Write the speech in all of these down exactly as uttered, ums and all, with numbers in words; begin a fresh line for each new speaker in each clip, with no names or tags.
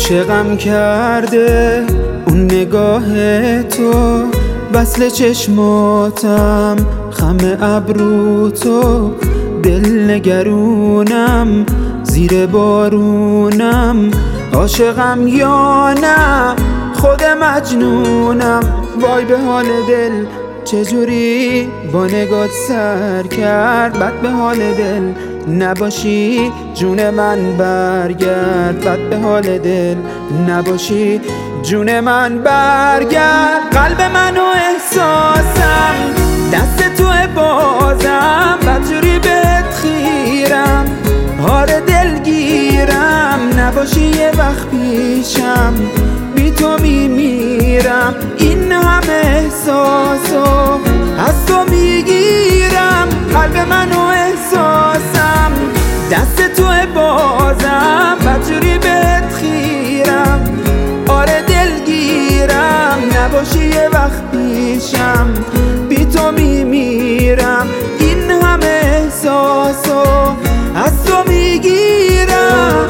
عاشقم کرده اون نگاه تو، وصل چشماتم خم ابرو تو، دل نگرونم زیر بارونم، عاشقم یا نه خود مجنونم. وای به حال دل چجوری با نگات سر کرد، بد به حال دل نباشی جون من برگرد، بد به حال دل نباشی جون من برگرد. قلب من و احساسم دست توه بازم، بدجوری بهت خیرم هار دلگیرم، نباشی یه وقت پیشم بی تو میمیرم. این همه احساسو از تو میگیرم، قلب من و احساسم دست توه بازم، بدجوری بهت خیرم آره دلگیرم، نباشی یه وقت پیشم بی تو میمیرم. این همه احساسو از تو میگیرم.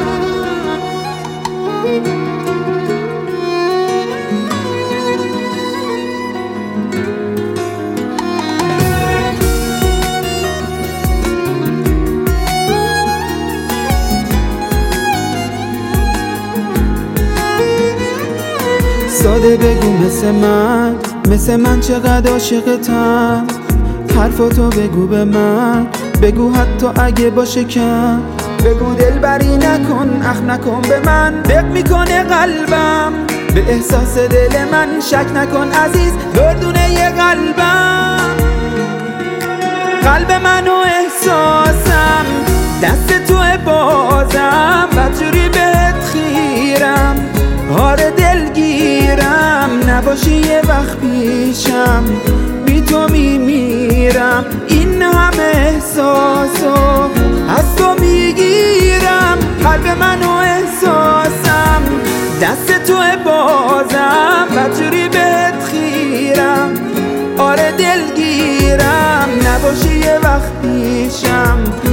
ساده بگو مثل من، مثل من چقدر عاشقتم، حرفاتو بگو به من، بگو حتی اگه باشه کم، بگو دلبری نکن اخم نکن به من، دق میکنه قلبم به احساس دل من، شک نکن عزیز دردونه یه قلبم. قلب من و احساسم دست توه بازم، بدجوری بهت خیرم آره دلگیرم، نباشی یه وقت پیشم بی تو میمیرم. این همه احساسو از تو میگیرم، قلب من و احساسم دست توه بازم، بدجوری بهت خیرم آره دلگیرم، نباشی یه وقت پیشم